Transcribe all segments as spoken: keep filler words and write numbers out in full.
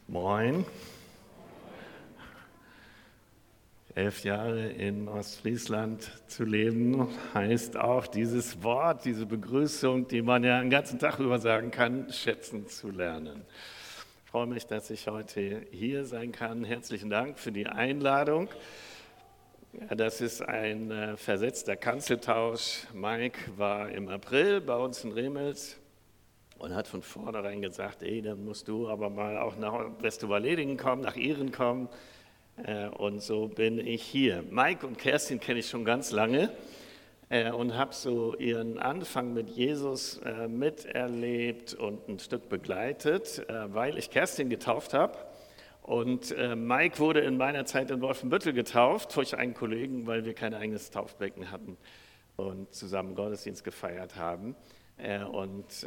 Moin. Elf Jahre in Ostfriesland zu leben, heißt auch dieses Wort, diese Begrüßung, die man ja den ganzen Tag über sagen kann, schätzen zu lernen. Ich freue mich, dass ich heute hier sein kann. Herzlichen Dank für die Einladung. Ja, das ist ein äh, versetzter Kanzeltausch. Mike war im April bei uns in Remels und hat von vornherein gesagt, ey, dann musst du aber mal auch nach Westerwaldingen kommen, nach Ihren kommen. Und so bin ich hier. Mike und Kerstin kenne ich schon ganz lange und habe so ihren Anfang mit Jesus miterlebt und ein Stück begleitet, weil ich Kerstin getauft habe. Und Mike wurde in meiner Zeit in Wolfenbüttel getauft durch einen Kollegen, weil wir kein eigenes Taufbecken hatten und zusammen Gottesdienst gefeiert haben. Und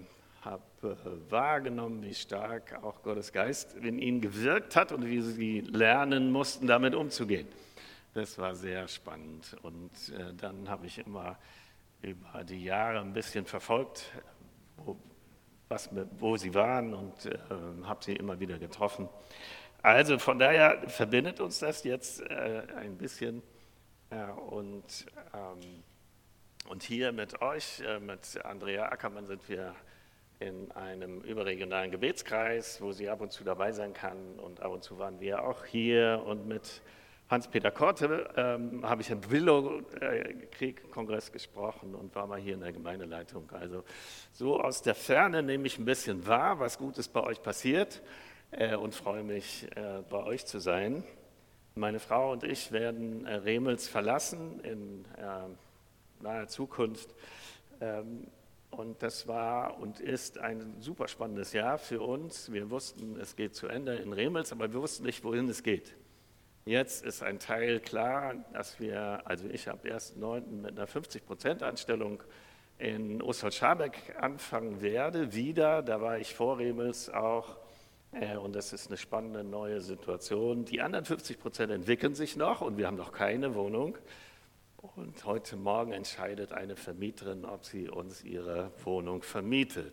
habe wahrgenommen, wie stark auch Gottes Geist in ihnen gewirkt hat und wie sie lernen mussten, damit umzugehen. Das war sehr spannend. Und äh, dann habe ich immer über die Jahre ein bisschen verfolgt, wo, was, wo sie waren und äh, habe sie immer wieder getroffen. Also von daher verbindet uns das jetzt äh, ein bisschen. Äh, und, ähm, und hier mit euch, äh, mit Andrea Ackermann, sind wir in einem überregionalen Gebetskreis, wo sie ab und zu dabei sein kann. Und ab und zu waren wir auch hier. Und mit Hans-Peter Korte ähm, habe ich im Willow-Krieg-Kongress gesprochen und war mal hier in der Gemeindeleitung. Also so aus der Ferne nehme ich ein bisschen wahr, was Gutes bei euch passiert äh, und freue mich, äh, bei euch zu sein. Meine Frau und ich werden äh, Remels verlassen in äh, naher Zukunft. Ähm, Und das war und ist ein super spannendes Jahr für uns. Wir wussten, es geht zu Ende in Remels, aber wir wussten nicht, wohin es geht. Jetzt ist ein Teil klar, dass wir, also ich ab ersten neunten mit einer fünfzig Prozent Anstellung in Osterholz-Scharbeck anfangen werde, wieder. Da war ich vor Remels auch und das ist eine spannende neue Situation. Die anderen fünfzig Prozent entwickeln sich noch und wir haben noch keine Wohnung. Und heute Morgen entscheidet eine Vermieterin, ob sie uns ihre Wohnung vermietet.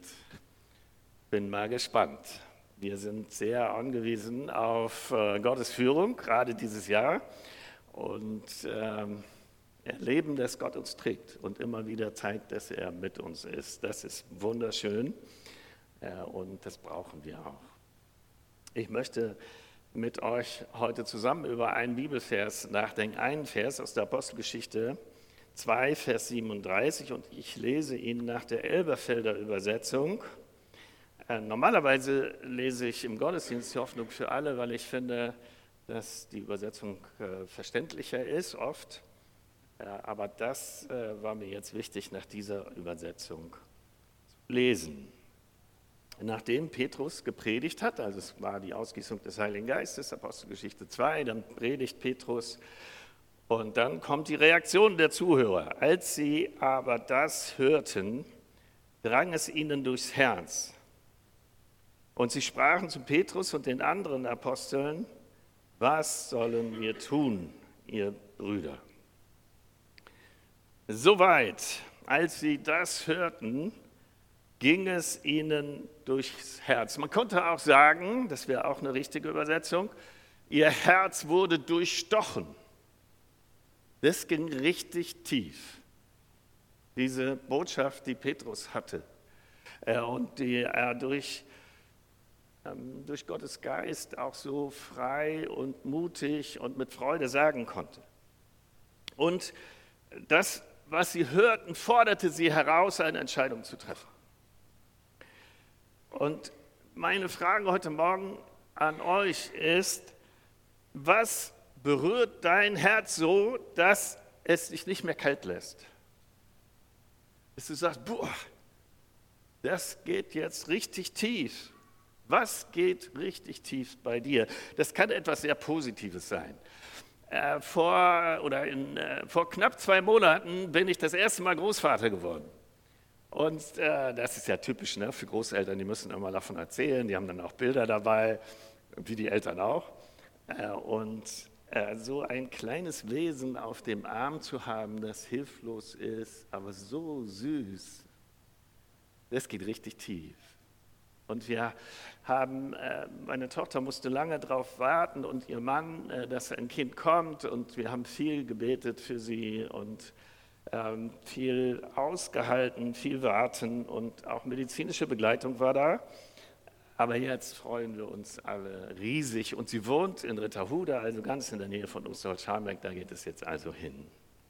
Bin mal gespannt. Wir sind sehr angewiesen auf äh, Gottes Führung, gerade dieses Jahr. Und ähm, erleben, dass Gott uns trägt und immer wieder zeigt, dass er mit uns ist. Das ist wunderschön äh, und das brauchen wir auch. Ich möchte mit euch heute zusammen über einen Bibelvers nachdenken, einen Vers aus der Apostelgeschichte zwei, Vers siebenunddreißig, und ich lese ihn nach der Elberfelder Übersetzung. Äh, normalerweise lese ich im Gottesdienst die Hoffnung für alle, weil ich finde, dass die Übersetzung äh, verständlicher ist oft, äh, aber das äh, war mir jetzt wichtig, nach dieser Übersetzung zu lesen. Nachdem Petrus gepredigt hat, also es war die Ausgießung des Heiligen Geistes, Apostelgeschichte zwei, dann predigt Petrus und dann kommt die Reaktion der Zuhörer. Als sie aber das hörten, drang es ihnen durchs Herz. Und sie sprachen zu Petrus und den anderen Aposteln: Was sollen wir tun, ihr Brüder? Soweit, als sie das hörten, ging es ihnen durchs Herz. Man konnte auch sagen, das wäre auch eine richtige Übersetzung, ihr Herz wurde durchstochen. Das ging richtig tief, diese Botschaft, die Petrus hatte und die er durch, durch Gottes Geist auch so frei und mutig und mit Freude sagen konnte. Und das, was sie hörten, forderte sie heraus, eine Entscheidung zu treffen. Und meine Frage heute Morgen an euch ist: Was berührt dein Herz so, dass es dich nicht mehr kalt lässt? Dass du sagst, boah, das geht jetzt richtig tief. Was geht richtig tief bei dir? Das kann etwas sehr Positives sein. Äh, vor, oder in, äh, vor knapp zwei Monaten bin ich das erste Mal Großvater geworden. Und äh, das ist ja typisch, ne, für Großeltern, die müssen immer davon erzählen, die haben dann auch Bilder dabei, wie die Eltern auch. Äh, und äh, so ein kleines Wesen auf dem Arm zu haben, das hilflos ist, aber so süß, das geht richtig tief. Und wir haben, äh, meine Tochter musste lange darauf warten und ihr Mann, äh, dass ein Kind kommt. Und wir haben viel gebetet für sie und ähm, viel ausgehalten, viel warten und auch medizinische Begleitung war da. Aber jetzt freuen wir uns alle riesig. Und sie wohnt in Ritterhude, also ganz in der Nähe von Osterholz-Scharmbeck. Da geht es jetzt also hin.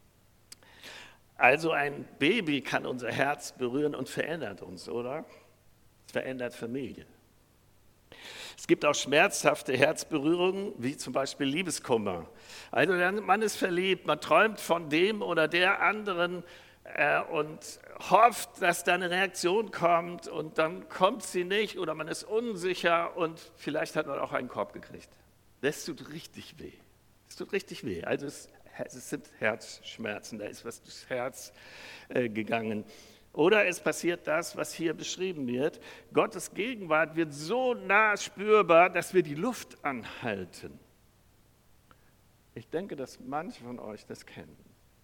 Also ein Baby kann unser Herz berühren und verändert uns, oder? Es verändert Familie. Es gibt auch schmerzhafte Herzberührungen, wie zum Beispiel Liebeskummer. Also man ist verliebt, man träumt von dem oder der anderen äh, und hofft, dass da eine Reaktion kommt und dann kommt sie nicht oder man ist unsicher und vielleicht hat man auch einen Korb gekriegt. Das tut richtig weh. Das tut richtig weh. Also es, es sind Herzschmerzen, da ist was durchs Herz äh, gegangen. Oder es passiert das, was hier beschrieben wird. Gottes Gegenwart wird so nah spürbar, dass wir die Luft anhalten. Ich denke, dass manche von euch das kennen.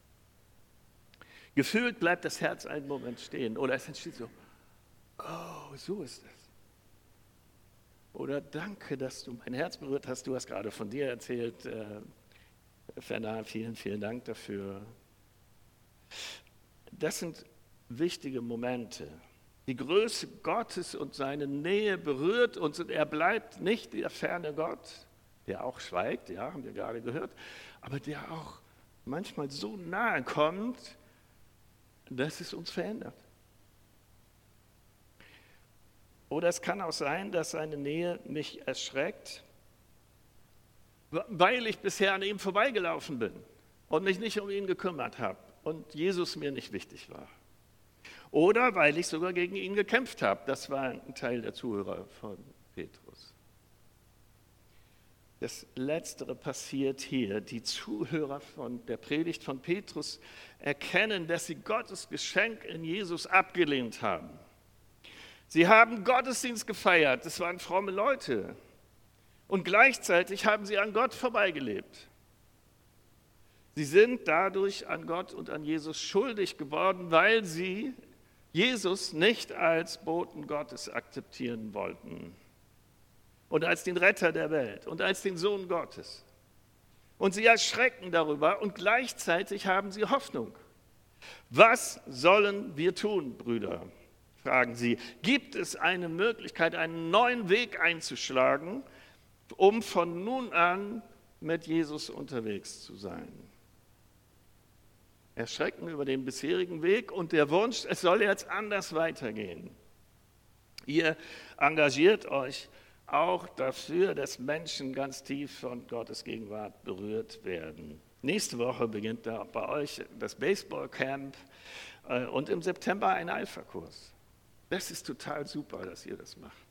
Gefühlt bleibt das Herz einen Moment stehen. Oder es entsteht so, oh, so ist es. Oder danke, dass du mein Herz berührt hast. Du hast gerade von dir erzählt. Äh, Ferner, vielen, vielen Dank dafür. Das sind wichtige Momente. Die Größe Gottes und seine Nähe berührt uns und er bleibt nicht der ferne Gott, der auch schweigt, ja, haben wir gerade gehört, aber der auch manchmal so nahe kommt, dass es uns verändert. Oder es kann auch sein, dass seine Nähe mich erschreckt, weil ich bisher an ihm vorbeigelaufen bin und mich nicht um ihn gekümmert habe und Jesus mir nicht wichtig war. Oder weil ich sogar gegen ihn gekämpft habe. Das war ein Teil der Zuhörer von Petrus. Das Letztere passiert hier. Die Zuhörer von der Predigt von Petrus erkennen, dass sie Gottes Geschenk in Jesus abgelehnt haben. Sie haben Gottesdienst gefeiert, das waren fromme Leute. Und gleichzeitig haben sie an Gott vorbeigelebt. Sie sind dadurch an Gott und an Jesus schuldig geworden, weil sie Jesus nicht als Boten Gottes akzeptieren wollten und als den Retter der Welt und als den Sohn Gottes. Und sie erschrecken darüber und gleichzeitig haben sie Hoffnung. Was sollen wir tun, Brüder? Fragen sie. Gibt es eine Möglichkeit, einen neuen Weg einzuschlagen, um von nun an mit Jesus unterwegs zu sein? Erschrecken über den bisherigen Weg und der Wunsch, es soll jetzt anders weitergehen. Ihr engagiert euch auch dafür, dass Menschen ganz tief von Gottes Gegenwart berührt werden. Nächste Woche beginnt da bei euch das Baseballcamp und im September ein Alpha-Kurs. Das ist total super, dass ihr das macht.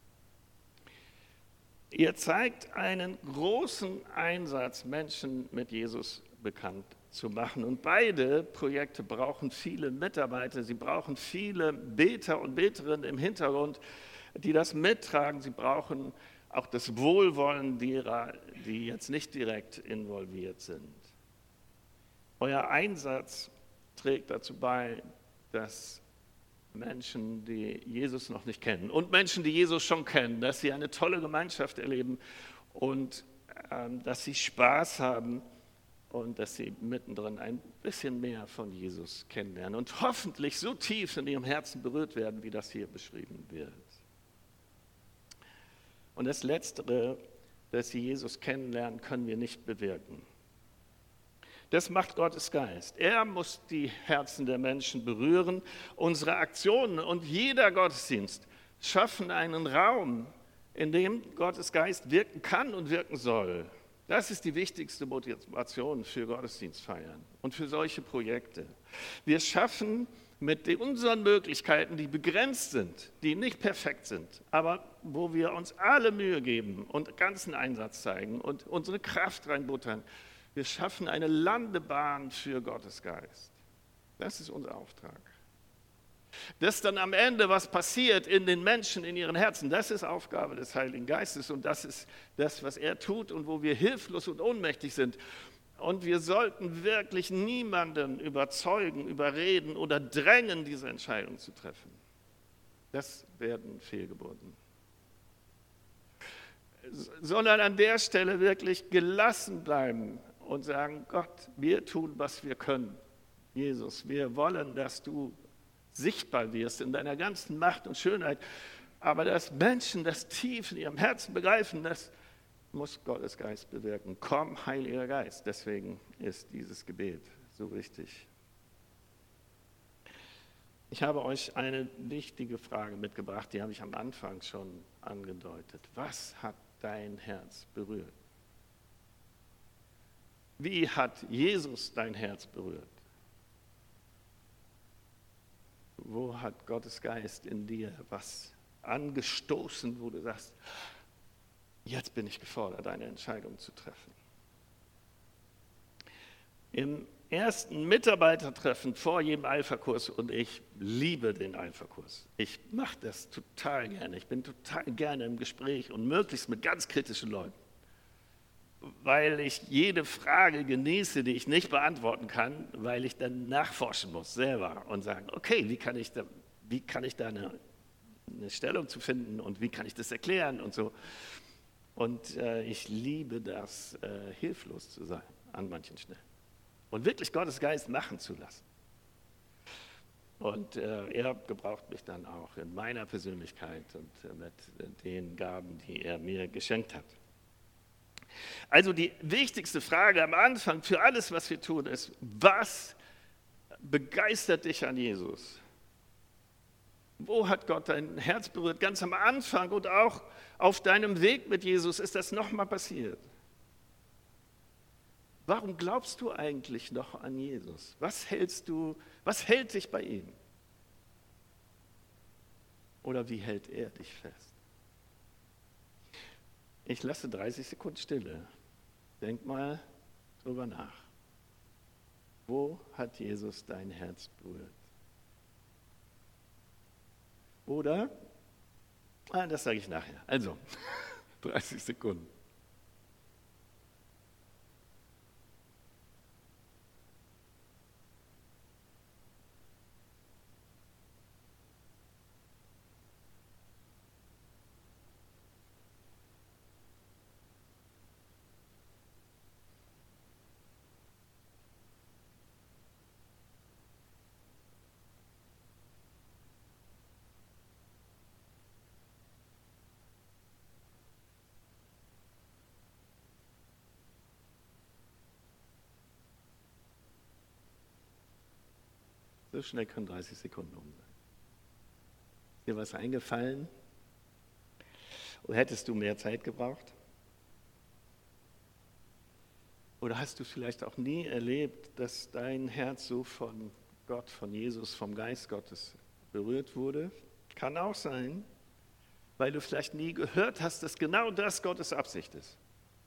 Ihr zeigt einen großen Einsatz, Menschen mit Jesus bekannt zu machen. Und beide Projekte brauchen viele Mitarbeiter, sie brauchen viele Beter und Beterinnen im Hintergrund, die das mittragen. Sie brauchen auch das Wohlwollen derer, die jetzt nicht direkt involviert sind. Euer Einsatz trägt dazu bei, dass Menschen, die Jesus noch nicht kennen und Menschen, die Jesus schon kennen, dass sie eine tolle Gemeinschaft erleben und ähm, dass sie Spaß haben und dass sie mittendrin ein bisschen mehr von Jesus kennenlernen und hoffentlich so tief in ihrem Herzen berührt werden, wie das hier beschrieben wird. Und das Letztere, dass sie Jesus kennenlernen, können wir nicht bewirken. Das macht Gottes Geist. Er muss die Herzen der Menschen berühren. Unsere Aktionen und jeder Gottesdienst schaffen einen Raum, in dem Gottes Geist wirken kann und wirken soll. Das ist die wichtigste Motivation für Gottesdienstfeiern und für solche Projekte. Wir schaffen mit unseren Möglichkeiten, die begrenzt sind, die nicht perfekt sind, aber wo wir uns alle Mühe geben und ganzen Einsatz zeigen und unsere Kraft reinbuttern, wir schaffen eine Landebahn für Gottes Geist. Das ist unser Auftrag. Dass dann am Ende was passiert in den Menschen, in ihren Herzen, das ist Aufgabe des Heiligen Geistes und das ist das, was er tut und wo wir hilflos und ohnmächtig sind. Und wir sollten wirklich niemanden überzeugen, überreden oder drängen, diese Entscheidung zu treffen. Das werden Fehlgeburten. sondern an der Stelle wirklich gelassen bleiben und sagen, Gott, wir tun, was wir können. Jesus, wir wollen, dass du sichtbar wirst in deiner ganzen Macht und Schönheit, aber dass Menschen das tief in ihrem Herzen begreifen, das muss Gottes Geist bewirken. Komm, Heiliger Geist. Deswegen ist dieses Gebet so wichtig. Ich habe euch eine wichtige Frage mitgebracht, die habe ich am Anfang schon angedeutet. Was hat dein Herz berührt? Wie hat Jesus dein Herz berührt? Wo hat Gottes Geist in dir was angestoßen, wo du sagst, jetzt bin ich gefordert, eine Entscheidung zu treffen? Im ersten Mitarbeitertreffen vor jedem Alpha-Kurs, und ich liebe den Alpha-Kurs. Ich mache das total gerne. Ich bin total gerne im Gespräch und möglichst mit ganz kritischen Leuten, weil ich jede Frage genieße, die ich nicht beantworten kann, weil ich dann nachforschen muss selber und sagen, okay, wie kann ich da, wie kann ich da eine, eine Stellung zu finden und wie kann ich das erklären und so. Und äh, ich liebe das, äh, hilflos zu sein an manchen Stellen. Und wirklich Gottes Geist machen zu lassen. Und äh, er gebraucht mich dann auch in meiner Persönlichkeit und äh, mit äh, den Gaben, die er mir geschenkt hat. Also die wichtigste Frage am Anfang für alles, was wir tun, ist, was begeistert dich an Jesus? Wo hat Gott dein Herz berührt? Ganz am Anfang und auch auf deinem Weg mit Jesus ist das nochmal passiert. Warum glaubst du eigentlich noch an Jesus? Was hältst du, was hält dich bei ihm? Oder wie hält er dich fest? Ich lasse dreißig Sekunden Stille. Denk mal drüber nach. Wo hat Jesus dein Herz berührt? Oder, ah, das sage ich nachher. Also, dreißig Sekunden. So schnell können dreißig Sekunden um sein. Ist dir was eingefallen? Oder hättest du mehr Zeit gebraucht? Oder hast du vielleicht auch nie erlebt, dass dein Herz so von Gott, von Jesus, vom Geist Gottes berührt wurde? Kann auch sein, weil du vielleicht nie gehört hast, dass genau das Gottes Absicht ist.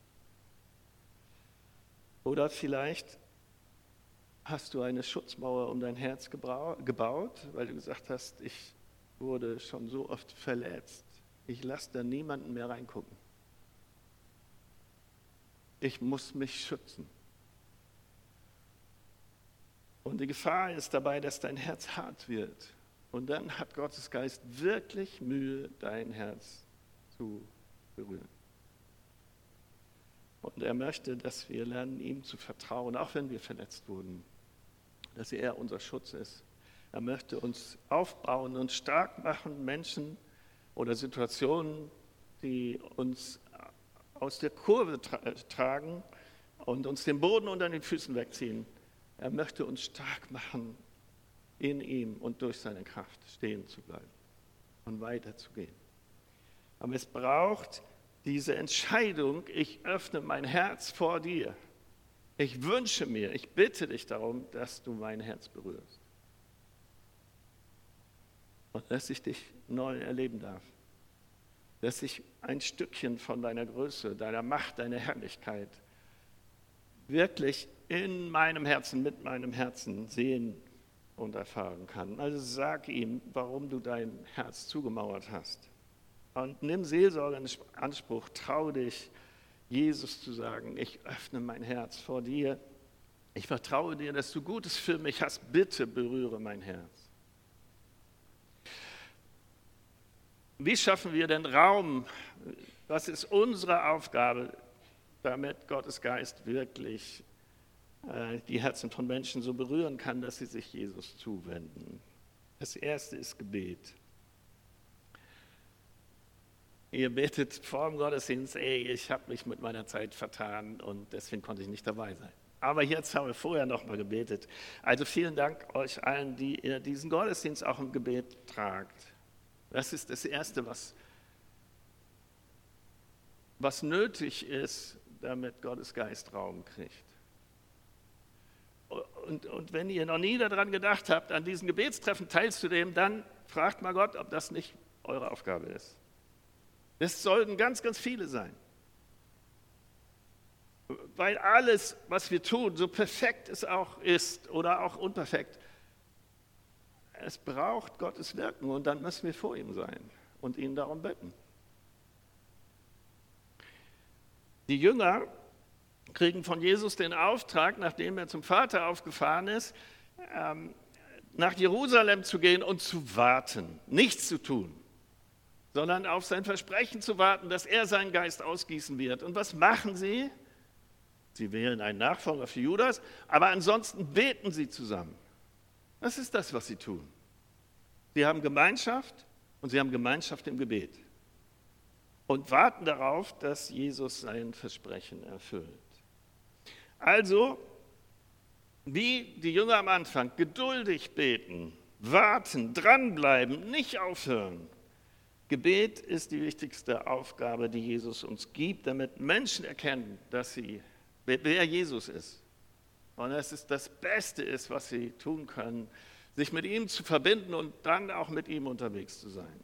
Oder vielleicht hast du eine Schutzmauer um dein Herz gebaut, weil du gesagt hast, ich wurde schon so oft verletzt. Ich lasse da niemanden mehr reingucken. Ich muss mich schützen. Und die Gefahr ist dabei, dass dein Herz hart wird. Und dann hat Gottes Geist wirklich Mühe, dein Herz zu berühren. Und er möchte, dass wir lernen, ihm zu vertrauen, auch wenn wir verletzt wurden, dass er unser Schutz ist. Er möchte uns aufbauen und stark machen, Menschen oder Situationen, die uns aus der Kurve tra- tragen und uns den Boden unter den Füßen wegziehen. Er möchte uns stark machen, in ihm und durch seine Kraft stehen zu bleiben und weiterzugehen. Aber es braucht diese Entscheidung, ich öffne mein Herz vor dir. Ich wünsche mir, ich bitte dich darum, dass du mein Herz berührst. Und dass ich dich neu erleben darf. Dass ich ein Stückchen von deiner Größe, deiner Macht, deiner Herrlichkeit wirklich in meinem Herzen, mit meinem Herzen sehen und erfahren kann. Also sag ihm, warum du dein Herz zugemauert hast. Und nimm Seelsorge in Anspruch, trau dich, Jesus zu sagen, ich öffne mein Herz vor dir. Ich vertraue dir, dass du Gutes für mich hast. Bitte berühre mein Herz. Wie schaffen wir denn Raum Was ist unsere Aufgabe, damit Gottes Geist wirklich äh, die Herzen von Menschen so berühren kann, dass sie sich Jesus zuwenden? Das erste ist Gebet. Ihr betet vor dem Gottesdienst, ey, ich habe mich mit meiner Zeit vertan und deswegen konnte ich nicht dabei sein. Aber jetzt haben wir vorher noch mal gebetet. Also vielen Dank euch allen, die ihr diesen Gottesdienst auch im Gebet tragt. Das ist das Erste, was, was nötig ist, damit Gottes Geist Raum kriegt. Und, und wenn ihr noch nie daran gedacht habt, an diesen Gebetstreffen teilzunehmen, dann fragt mal Gott, ob das nicht eure Aufgabe ist. Es sollten ganz, ganz viele sein. Weil alles, was wir tun, so perfekt es auch ist oder auch unperfekt, es braucht Gottes Wirken und dann müssen wir vor ihm sein und ihn darum bitten. Die Jünger kriegen von Jesus den Auftrag, nachdem er zum Vater aufgefahren ist, nach Jerusalem zu gehen und zu warten, nichts zu tun, sondern auf sein Versprechen zu warten, dass er seinen Geist ausgießen wird. Und was machen sie? Sie wählen einen Nachfolger für Judas, aber ansonsten beten sie zusammen. Das ist das, was sie tun. Sie haben Gemeinschaft und sie haben Gemeinschaft im Gebet und warten darauf, dass Jesus sein Versprechen erfüllt. Also, wie die Jünger am Anfang, geduldig beten, warten, dranbleiben, nicht aufhören. Gebet ist die wichtigste Aufgabe, die Jesus uns gibt, damit Menschen erkennen, dass sie, wer Jesus ist. Und dass es das Beste ist, was sie tun können, sich mit ihm zu verbinden und dann auch mit ihm unterwegs zu sein.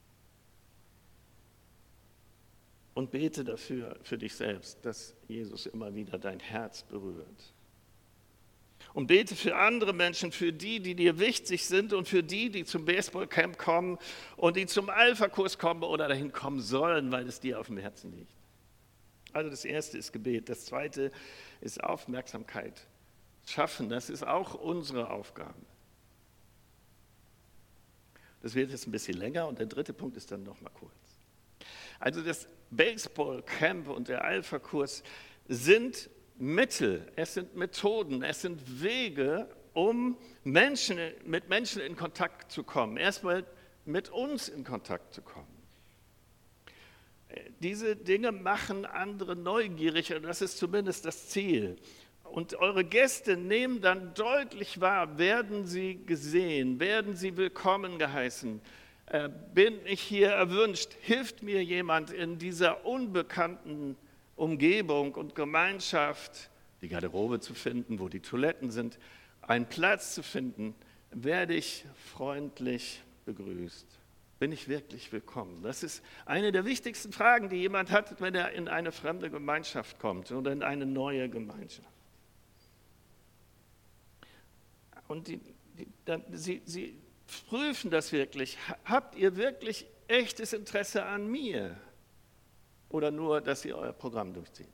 Und bete dafür, für dich selbst, dass Jesus immer wieder dein Herz berührt. Und bete für andere Menschen, für die, die dir wichtig sind und für die, die zum Baseballcamp kommen und die zum Alpha-Kurs kommen oder dahin kommen sollen, weil es dir auf dem Herzen liegt. Also das erste ist Gebet. Das zweite ist Aufmerksamkeit schaffen. Das ist auch unsere Aufgabe. Das wird jetzt ein bisschen länger und der dritte Punkt ist dann noch mal kurz. Also das Baseballcamp und der Alpha-Kurs sind Mittel, es sind Methoden, es sind Wege, um Menschen, mit Menschen in Kontakt zu kommen. Erstmal mit uns in Kontakt zu kommen. Diese Dinge machen andere neugierig und das ist zumindest das Ziel. Und eure Gäste nehmen dann deutlich wahr, werden sie gesehen, werden sie willkommen geheißen, äh, bin ich hier erwünscht, hilft mir jemand in dieser unbekannten Umgebung und Gemeinschaft, die Garderobe zu finden, wo die Toiletten sind, einen Platz zu finden, werde ich freundlich begrüßt. Bin ich wirklich willkommen? Das ist eine der wichtigsten Fragen, die jemand hat, wenn er in eine fremde Gemeinschaft kommt oder in eine neue Gemeinschaft. Und die, die, dann, sie, sie prüfen das wirklich. Habt ihr wirklich echtes Interesse an mir? Oder nur, dass ihr euer Programm durchzieht?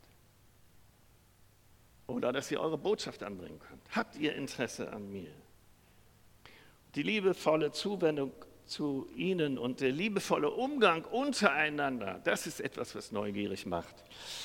Oder dass ihr eure Botschaft anbringen könnt? Habt ihr Interesse an mir? Die liebevolle Zuwendung zu ihnen und der liebevolle Umgang untereinander, das ist etwas, was neugierig macht.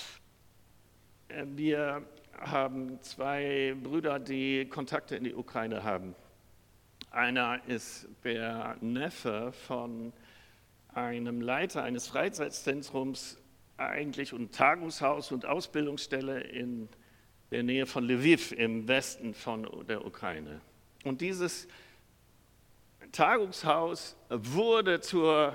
Wir haben zwei Brüder, die Kontakte in die Ukraine haben. Einer ist der Neffe von einem Leiter eines Freizeitzentrums, eigentlich und Tagungshaus und Ausbildungsstelle in der Nähe von Lviv im Westen von der Ukraine. Und dieses Tagungshaus wurde zur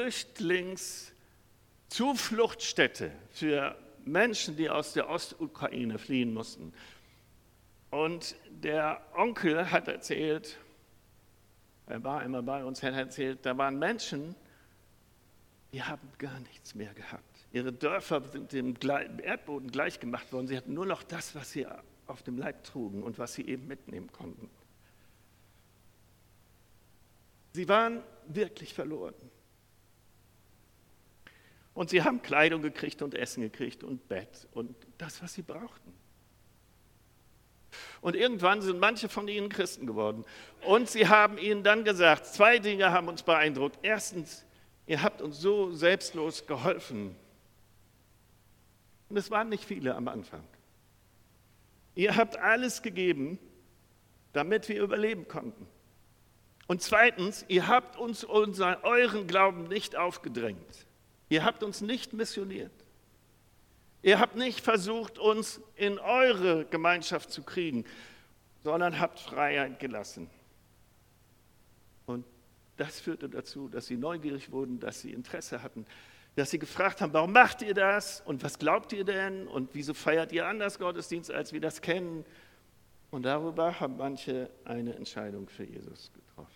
Flüchtlingszufluchtsstätte für Menschen, die aus der Ostukraine fliehen mussten. Und der Onkel hat erzählt, er war immer bei uns, er hat erzählt, da waren Menschen, die haben gar nichts mehr gehabt. Ihre Dörfer sind dem Erdboden gleichgemacht worden. Sie hatten nur noch das, was sie auf dem Leib trugen und was sie eben mitnehmen konnten. Sie waren wirklich verloren. Und sie haben Kleidung gekriegt und Essen gekriegt und Bett und das, was sie brauchten. Und irgendwann sind manche von ihnen Christen geworden. Und sie haben ihnen dann gesagt, zwei Dinge haben uns beeindruckt. Erstens, ihr habt uns so selbstlos geholfen. Und es waren nicht viele am Anfang. Ihr habt alles gegeben, damit wir überleben konnten. Und zweitens, ihr habt uns unser, euren Glauben nicht aufgedrängt. Ihr habt uns nicht missioniert. Ihr habt nicht versucht, uns in eure Gemeinschaft zu kriegen, sondern habt Freiheit gelassen. Und das führte dazu, dass sie neugierig wurden, dass sie Interesse hatten, dass sie gefragt haben, warum macht ihr das und was glaubt ihr denn und wieso feiert ihr anders Gottesdienst, als wir das kennen? Und darüber haben manche eine Entscheidung für Jesus getroffen.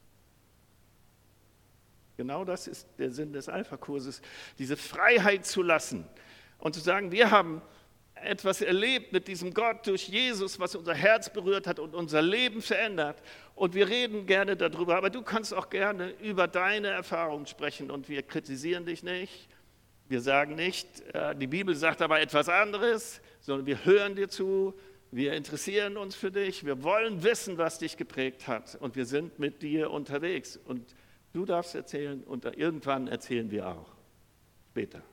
Genau das ist der Sinn des Alpha-Kurses, diese Freiheit zu lassen und zu sagen, wir haben etwas erlebt mit diesem Gott durch Jesus, was unser Herz berührt hat und unser Leben verändert. Und wir reden gerne darüber, aber du kannst auch gerne über deine Erfahrungen sprechen und wir kritisieren dich nicht. Wir sagen nicht, die Bibel sagt aber etwas anderes, sondern wir hören dir zu, wir interessieren uns für dich, wir wollen wissen, was dich geprägt hat und wir sind mit dir unterwegs. Und du darfst erzählen und irgendwann erzählen wir auch, später.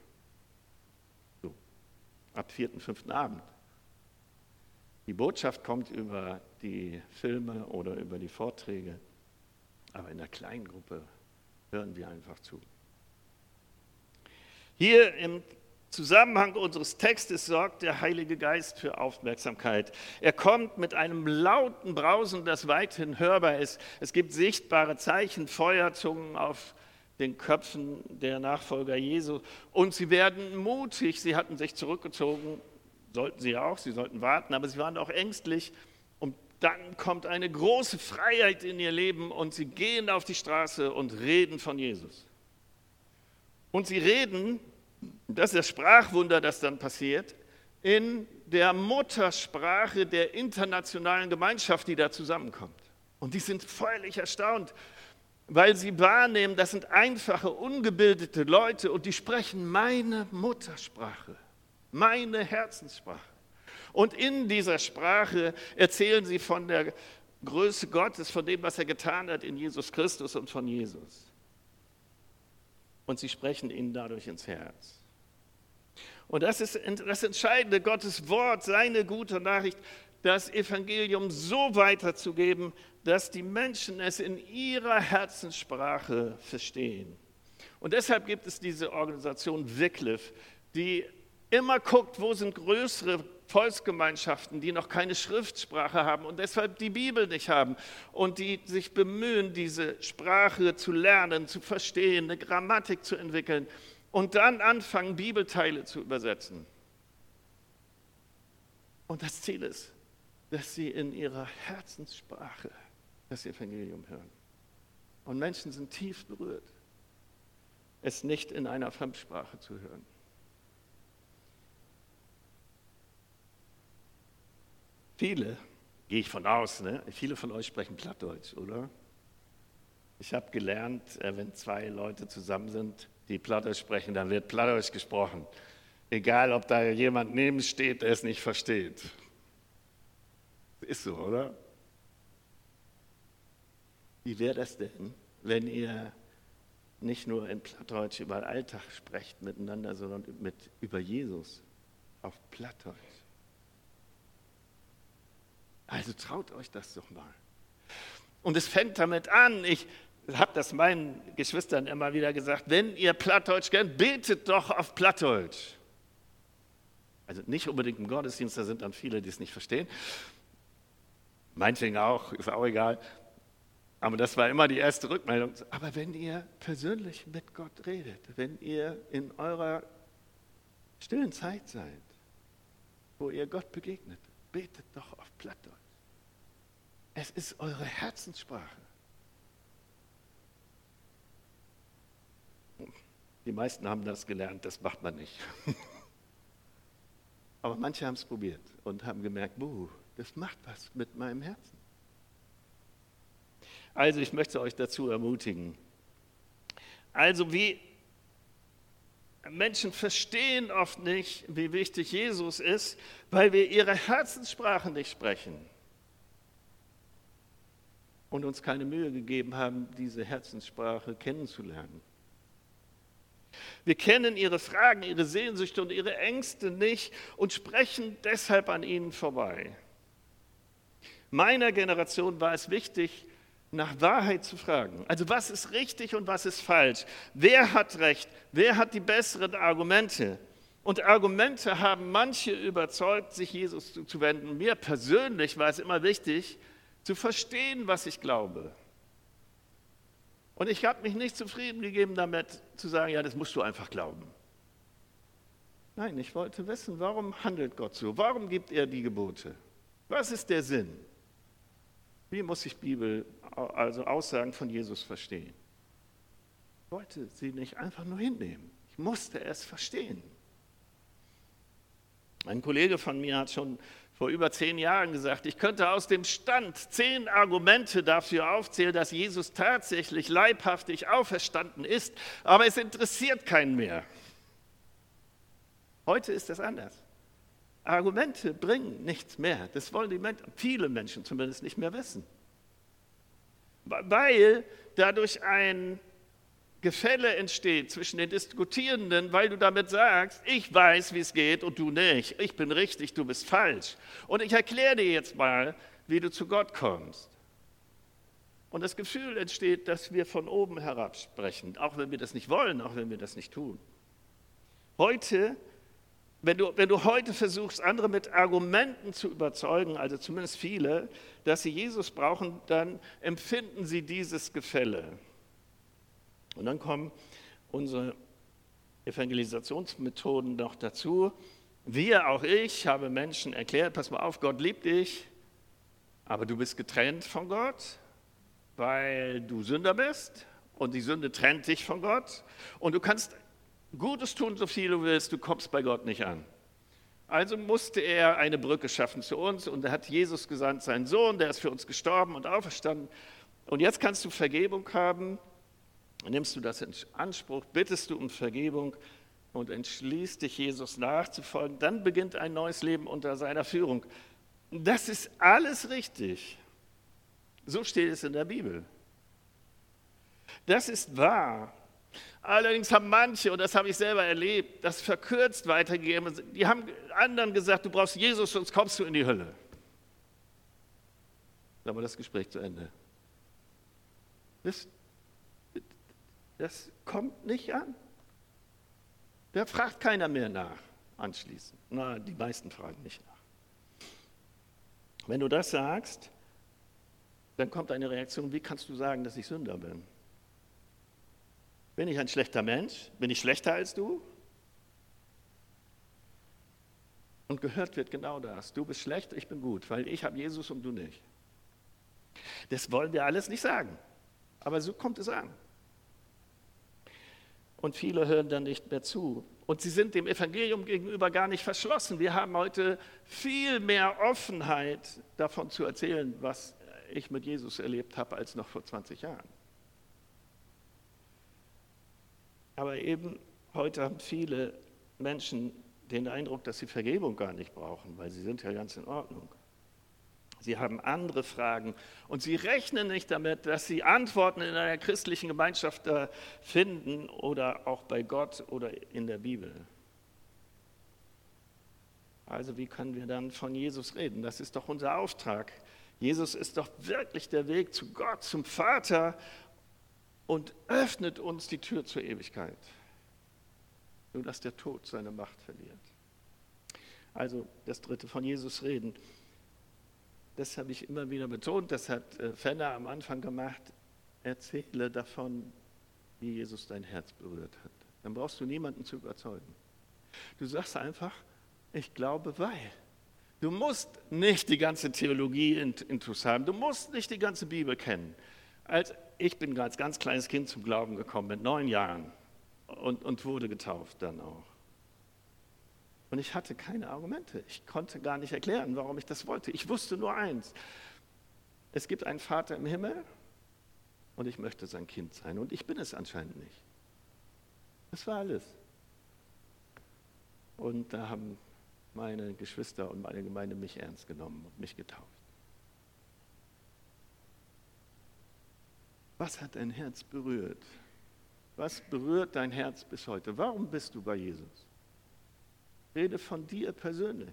Ab vierten, fünften Abend. Die Botschaft kommt über die Filme oder über die Vorträge, aber in der kleinen Gruppe hören wir einfach zu. Hier im Zusammenhang unseres Textes sorgt der Heilige Geist für Aufmerksamkeit. Er kommt mit einem lauten Brausen, das weithin hörbar ist. Es gibt sichtbare Zeichen, Feuerzungen auf den Köpfen der Nachfolger Jesu. Und sie werden mutig. Sie hatten sich zurückgezogen, sollten sie auch, sie sollten warten, aber sie waren auch ängstlich. Und dann kommt eine große Freiheit in ihr Leben und sie gehen auf die Straße und reden von Jesus. Und sie reden, das ist das Sprachwunder, das dann passiert, in der Muttersprache der internationalen Gemeinschaft, die da zusammenkommt. Und die sind völlig erstaunt, weil sie wahrnehmen, das sind einfache, ungebildete Leute und die sprechen meine Muttersprache, meine Herzenssprache. Und in dieser Sprache erzählen sie von der Größe Gottes, von dem, was er getan hat in Jesus Christus und von Jesus. Und sie sprechen ihnen dadurch ins Herz. Und das ist das Entscheidende, Gottes Wort, seine gute Nachricht, das Evangelium so weiterzugeben, dass die Menschen es in ihrer Herzenssprache verstehen. Und deshalb gibt es diese Organisation Wycliffe, die immer guckt, wo sind größere Volksgemeinschaften, die noch keine Schriftsprache haben und deshalb die Bibel nicht haben und die sich bemühen, diese Sprache zu lernen, zu verstehen, eine Grammatik zu entwickeln und dann anfangen, Bibelteile zu übersetzen. Und das Ziel ist, dass sie in ihrer Herzenssprache das Evangelium hören. Und Menschen sind tief berührt, es nicht in einer Fremdsprache zu hören. Viele, gehe ich von aus, ne? Viele von euch sprechen Plattdeutsch, oder? Ich habe gelernt, wenn zwei Leute zusammen sind, die Plattdeutsch sprechen, dann wird Plattdeutsch gesprochen. Egal, ob da jemand neben steht, der es nicht versteht. Ist so, oder? Wie wäre das denn, wenn ihr nicht nur in Plattdeutsch über Alltag sprecht miteinander, sondern mit, über Jesus auf Plattdeutsch? Also traut euch das doch mal. Und es fängt damit an, ich habe das meinen Geschwistern immer wieder gesagt, wenn ihr Plattdeutsch kennt, betet doch auf Plattdeutsch. Also nicht unbedingt im Gottesdienst, da sind dann viele, die es nicht verstehen. Meinetwegen auch, ist auch egal. Aber das war immer die erste Rückmeldung. Aber wenn ihr persönlich mit Gott redet, wenn ihr in eurer stillen Zeit seid, wo ihr Gott begegnet, betet doch auf Plattdeutsch. Es ist eure Herzenssprache. Die meisten haben das gelernt, das macht man nicht. Aber manche haben es probiert und haben gemerkt, buh, das macht was mit meinem Herzen. Also ich möchte euch dazu ermutigen. Also wie Menschen verstehen oft nicht, wie wichtig Jesus ist, weil wir ihre Herzenssprache nicht sprechen und uns keine Mühe gegeben haben, diese Herzenssprache kennenzulernen. Wir kennen ihre Fragen, ihre Sehnsüchte und ihre Ängste nicht und sprechen deshalb an ihnen vorbei. Meiner Generation war es wichtig, nach Wahrheit zu fragen. Also was ist richtig und was ist falsch? Wer hat recht? Wer hat die besseren Argumente? Und Argumente haben manche überzeugt, sich Jesus zuzuwenden. Mir persönlich war es immer wichtig, zu verstehen, was ich glaube. Und ich habe mich nicht zufrieden gegeben damit, zu sagen, ja, das musst du einfach glauben. Nein, ich wollte wissen, warum handelt Gott so? Warum gibt er die Gebote? Was ist der Sinn? Wie muss ich Bibel, also Aussagen von Jesus verstehen? Ich wollte sie nicht einfach nur hinnehmen. Ich musste es verstehen. Ein Kollege von mir hat schon vor über zehn Jahren gesagt, ich könnte aus dem Stand zehn Argumente dafür aufzählen, dass Jesus tatsächlich leibhaftig auferstanden ist, aber es interessiert keinen mehr. Heute ist das anders. Argumente bringen nichts mehr. Das wollen die Menschen, viele Menschen zumindest nicht mehr wissen. Weil dadurch ein Gefälle entsteht zwischen den Diskutierenden, weil du damit sagst, ich weiß, wie es geht und du nicht. Ich bin richtig, du bist falsch. Und ich erkläre dir jetzt mal, wie du zu Gott kommst. Und das Gefühl entsteht, dass wir von oben herab sprechen, auch wenn wir das nicht wollen, auch wenn wir das nicht tun. Heute Wenn du, wenn du heute versuchst, andere mit Argumenten zu überzeugen, also zumindest viele, dass sie Jesus brauchen, dann empfinden sie dieses Gefälle. Und dann kommen unsere Evangelisationsmethoden noch dazu. Wir, auch ich, habe Menschen erklärt, pass mal auf, Gott liebt dich, aber du bist getrennt von Gott, weil du Sünder bist und die Sünde trennt dich von Gott. Und du kannst Gutes tun, so viel du willst, du kommst bei Gott nicht an. Also musste er eine Brücke schaffen zu uns und er hat Jesus gesandt, seinen Sohn, der ist für uns gestorben und auferstanden. Und jetzt kannst du Vergebung haben, nimmst du das in Anspruch, bittest du um Vergebung und entschließt dich, Jesus nachzufolgen. Dann beginnt ein neues Leben unter seiner Führung. Das ist alles richtig. So steht es in der Bibel. Das ist wahr. Allerdings haben manche, und das habe ich selber erlebt, das verkürzt weitergegeben. Die haben anderen gesagt, du brauchst Jesus, sonst kommst du in die Hölle. Dann war das Gespräch zu Ende. Das, das kommt nicht an. Da fragt keiner mehr nach anschließend. Na, die meisten fragen nicht nach. Wenn du das sagst, dann kommt eine Reaktion, wie kannst du sagen, dass ich Sünder bin? Bin ich ein schlechter Mensch? Bin ich schlechter als du? Und gehört wird genau das. Du bist schlecht, ich bin gut, weil ich habe Jesus und du nicht. Das wollen wir alles nicht sagen. Aber so kommt es an. Und viele hören dann nicht mehr zu. Und sie sind dem Evangelium gegenüber gar nicht verschlossen. Wir haben heute viel mehr Offenheit davon zu erzählen, was ich mit Jesus erlebt habe, als noch vor zwanzig Jahren. Aber eben heute haben viele Menschen den Eindruck, dass sie Vergebung gar nicht brauchen, weil sie sind ja ganz in Ordnung. Sie haben andere Fragen und sie rechnen nicht damit, dass sie Antworten in einer christlichen Gemeinschaft finden oder auch bei Gott oder in der Bibel. Also wie können wir dann von Jesus reden? Das ist doch unser Auftrag. Jesus ist doch wirklich der Weg zu Gott, zum Vater und öffnet uns die Tür zur Ewigkeit, nur dass der Tod seine Macht verliert. Also das Dritte, von Jesus reden. Das habe ich immer wieder betont, das hat Fenner am Anfang gemacht. Erzähle davon, wie Jesus dein Herz berührt hat. Dann brauchst du niemanden zu überzeugen. Du sagst einfach, ich glaube, weil. Du musst nicht die ganze Theologie intus haben, du musst nicht die ganze Bibel kennen. Als Ich bin als ganz kleines Kind zum Glauben gekommen, mit neun Jahren und, und wurde getauft dann auch. Und ich hatte keine Argumente. Ich konnte gar nicht erklären, warum ich das wollte. Ich wusste nur eins. Es gibt einen Vater im Himmel und ich möchte sein Kind sein. Und ich bin es anscheinend nicht. Das war alles. Und da haben meine Geschwister und meine Gemeinde mich ernst genommen und mich getauft. Was hat dein Herz berührt? Was berührt dein Herz bis heute? Warum bist du bei Jesus? Rede von dir persönlich.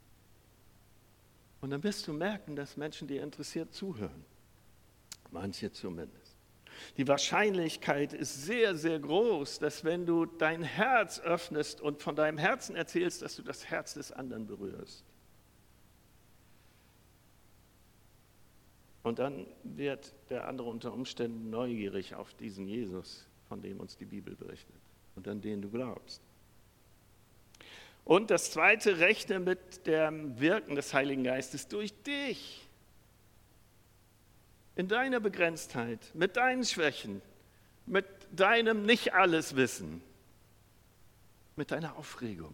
Und dann wirst du merken, dass Menschen dir interessiert zuhören. Manche zumindest. Die Wahrscheinlichkeit ist sehr, sehr groß, dass wenn du dein Herz öffnest und von deinem Herzen erzählst, dass du das Herz des anderen berührst. Und dann wird der andere unter Umständen neugierig auf diesen Jesus, von dem uns die Bibel berichtet und an den du glaubst. Und das Zweite, rechne mit dem Wirken des Heiligen Geistes durch dich. In deiner Begrenztheit, mit deinen Schwächen, mit deinem Nicht-Alles-Wissen, mit deiner Aufregung,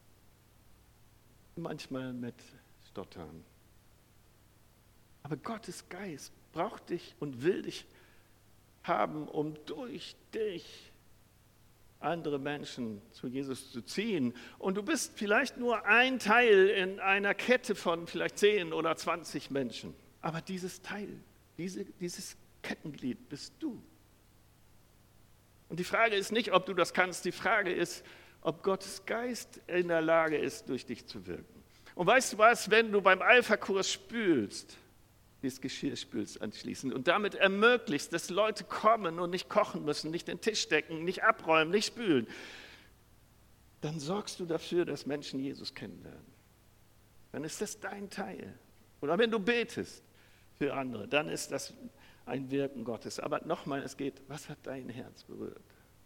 manchmal mit Stottern. Aber Gottes Geist braucht dich und will dich haben, um durch dich andere Menschen zu Jesus zu ziehen. Und du bist vielleicht nur ein Teil in einer Kette von vielleicht zehn oder zwanzig Menschen. Aber dieses Teil, diese, dieses Kettenglied bist du. Und die Frage ist nicht, ob du das kannst. Die Frage ist, ob Gottes Geist in der Lage ist, durch dich zu wirken. Und weißt du was, wenn du beim Alpha-Kurs spülst, das Geschirr spülst anschließend und damit ermöglicht, dass Leute kommen und nicht kochen müssen, nicht den Tisch decken, nicht abräumen, nicht spülen, dann sorgst du dafür, dass Menschen Jesus kennenlernen. Dann ist das dein Teil. Oder wenn du betest für andere, dann ist das ein Wirken Gottes. Aber nochmal, es geht, was hat dein Herz berührt?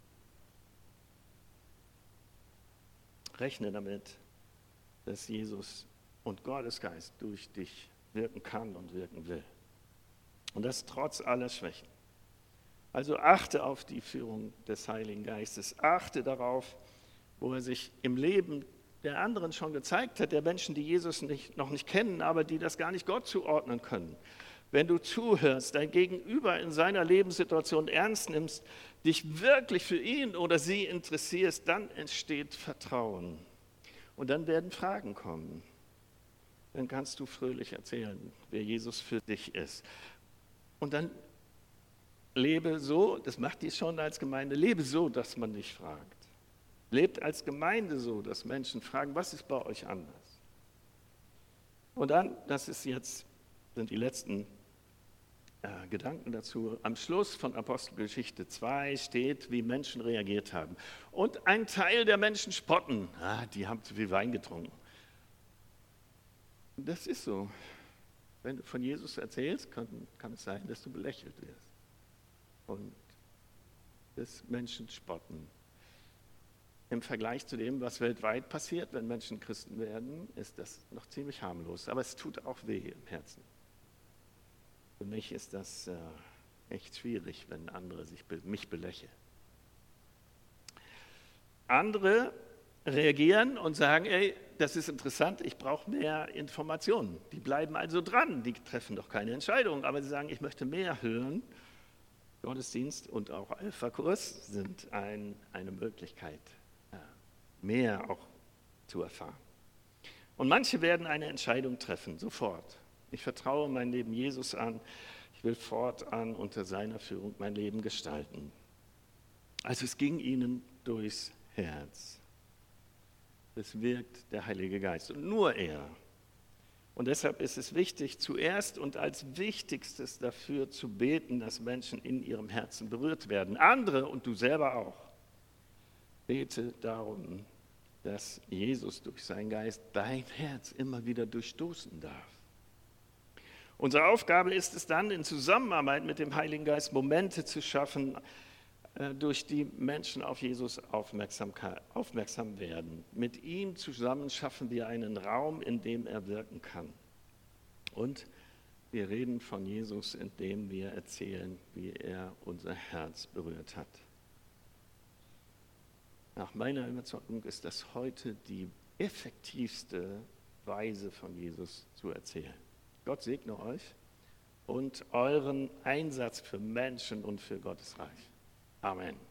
Rechne damit, dass Jesus und Gottes Geist durch dich wirken kann und wirken will. Und das trotz aller Schwächen. Also achte auf die Führung des Heiligen Geistes. Achte darauf, wo er sich im Leben der anderen schon gezeigt hat, der Menschen, die Jesus nicht, noch nicht kennen, aber die das gar nicht Gott zuordnen können. Wenn du zuhörst, dein Gegenüber in seiner Lebenssituation ernst nimmst, dich wirklich für ihn oder sie interessierst, dann entsteht Vertrauen. Und dann werden Fragen kommen. Dann kannst du fröhlich erzählen, wer Jesus für dich ist. Und dann lebe so, das macht ihr schon als Gemeinde, lebe so, dass man dich fragt. Lebt als Gemeinde so, dass Menschen fragen, was ist bei euch anders? Und dann, das ist jetzt, sind die letzten äh, Gedanken dazu. Am Schluss von Apostelgeschichte zwei steht, wie Menschen reagiert haben. Und ein Teil der Menschen spotten. Ah, die haben zu viel Wein getrunken. Das ist so. Wenn du von Jesus erzählst, kann, kann es sein, dass du belächelt wirst. Und dass Menschen spotten. Im Vergleich zu dem, was weltweit passiert, wenn Menschen Christen werden, ist das noch ziemlich harmlos. Aber es tut auch weh im Herzen. Für mich ist das äh, echt schwierig, wenn andere sich, mich belächeln. Andere reagieren und sagen, ey, das ist interessant, ich brauche mehr Informationen. Die bleiben also dran, die treffen doch keine Entscheidung, aber sie sagen, ich möchte mehr hören. Gottesdienst und auch Alpha-Kurs sind ein, eine Möglichkeit, mehr auch zu erfahren. Und manche werden eine Entscheidung treffen, sofort. Ich vertraue mein Leben Jesus an, ich will fortan unter seiner Führung mein Leben gestalten. Also es ging ihnen durchs Herz. Es wirkt der Heilige Geist und nur er. Und deshalb ist es wichtig, zuerst und als Wichtigstes dafür zu beten, dass Menschen in ihrem Herzen berührt werden. Andere und du selber auch. Bete darum, dass Jesus durch seinen Geist dein Herz immer wieder durchstoßen darf. Unsere Aufgabe ist es dann, in Zusammenarbeit mit dem Heiligen Geist Momente zu schaffen, durch die Menschen auf Jesus aufmerksam, aufmerksam werden. Mit ihm zusammen schaffen wir einen Raum, in dem er wirken kann. Und wir reden von Jesus, indem wir erzählen, wie er unser Herz berührt hat. Nach meiner Überzeugung ist das heute die effektivste Weise von Jesus zu erzählen. Gott segne euch und euren Einsatz für Menschen und für Gottes Reich. Amen.